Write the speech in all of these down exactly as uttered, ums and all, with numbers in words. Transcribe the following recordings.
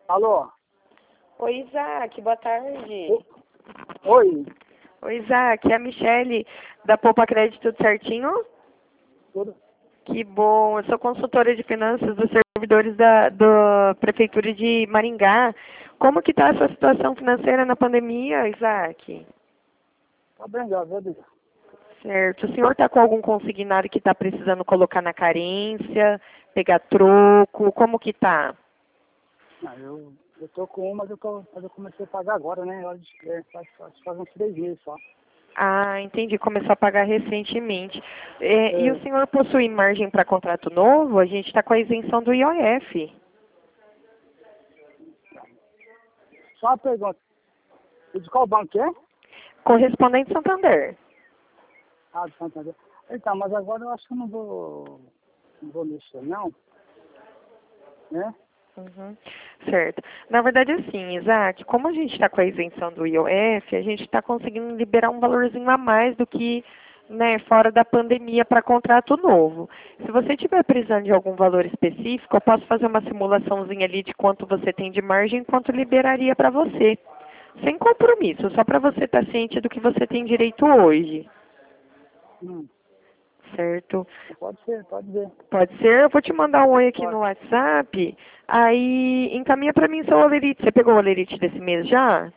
Alô? Oi, Isaac, boa tarde. O- Oi, Oi, Isaac, é a Michele da Poupa Crédito, tudo certinho? tudo? Que bom, eu sou consultora de finanças dos servidores da, da Prefeitura de Maringá. Como que está a sua situação financeira na pandemia, Isaac? Tá bem, graças a Deus. Certo. O senhor está com algum consignado que está precisando colocar na carência, pegar troco? Como que está? Ah, eu, eu tô com uma, mas eu, tô, mas eu comecei a pagar agora, né? Eu acho que é, faz, faz, faz uns três meses só. Ah, entendi. Começou a pagar recentemente. É, e o É, senhor possui margem para contrato novo? A gente está com a isenção do I O F. só uma pergunta. E de qual banco é? Correspondente Santander. Ah, de Santander. Então, mas agora eu acho que eu não vou, não vou mexer, não. Né? Uhum. Certo. Na verdade, assim, Isaac, como a gente está com a isenção do I O F, a gente está conseguindo liberar um valorzinho a mais do que, né, fora da pandemia para contrato novo. Se você estiver precisando de algum valor específico, eu posso fazer uma simulaçãozinha ali de quanto você tem de margem e quanto liberaria para você. Sem compromisso, só para você estar ciente do que você tem direito hoje. Hum, Certo? pode ser, pode ver. Pode ser? Eu vou te mandar um oi aqui Pode. no WhatsApp. Aí encaminha para mim seu olerite. Você pegou o olerite desse mês já?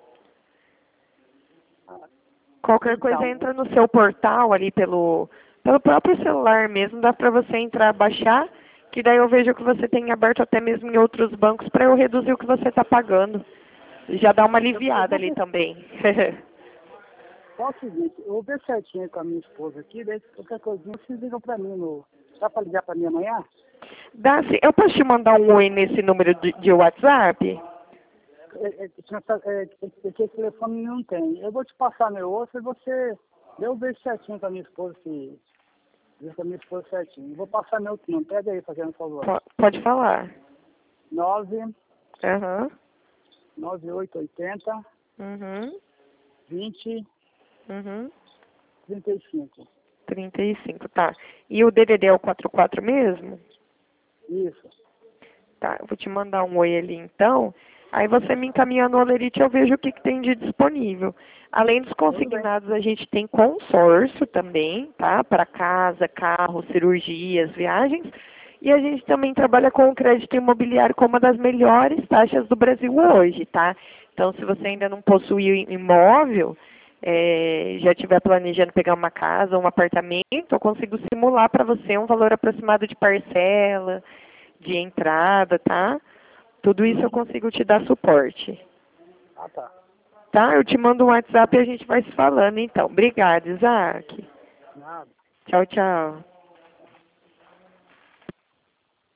Ah, Qualquer coisa então, entra no seu portal ali pelo, pelo próprio celular mesmo. Dá para você entrar, baixar, que daí eu vejo que você tem aberto até mesmo em outros bancos para eu reduzir o que você está pagando. Já dá uma eu, eu aliviada vou ali ver. também. Só o seguinte, eu vou ver certinho com a minha esposa aqui, daí qualquer coisinha vocês ligam pra mim no. Dá pra ligar pra mim amanhã? Dá sim. Eu posso te mandar um oi nesse número de, de WhatsApp? É, é, tinha essa- é, porque esse telefone não tem. Eu vou te passar meu outro e você. Eu vejo certinho com a minha esposa se. Vejo com a minha esposa certinho. Vou passar meu outro número. Pega aí, fazendo um favor. Po- Pode falar. nove Aham. nove oito oitenta Uhum. vinte Uhum. trinta e cinco. trinta e cinco, tá. E o D D D é o quarenta e quatro mesmo? Isso. Tá, eu vou te mandar um oi ali então. Aí você me encaminha no Olerite, eu vejo o que, que tem de disponível. Além dos Tudo bem. consignados, a gente tem consórcio também, tá? Para casa, carro, cirurgias, viagens. E a gente também trabalha com o crédito imobiliário com uma das melhores taxas do Brasil hoje, tá? Então, se você ainda não possui imóvel, eh, já estiver planejando pegar uma casa, um apartamento, eu consigo simular para você um valor aproximado de parcela, de entrada, tá? Tudo isso eu Uhum. consigo te dar suporte. Ah, tá. Tá? Eu te mando um WhatsApp e a gente vai se falando, então. Obrigada, Isaac. Nada. Tchau, tchau.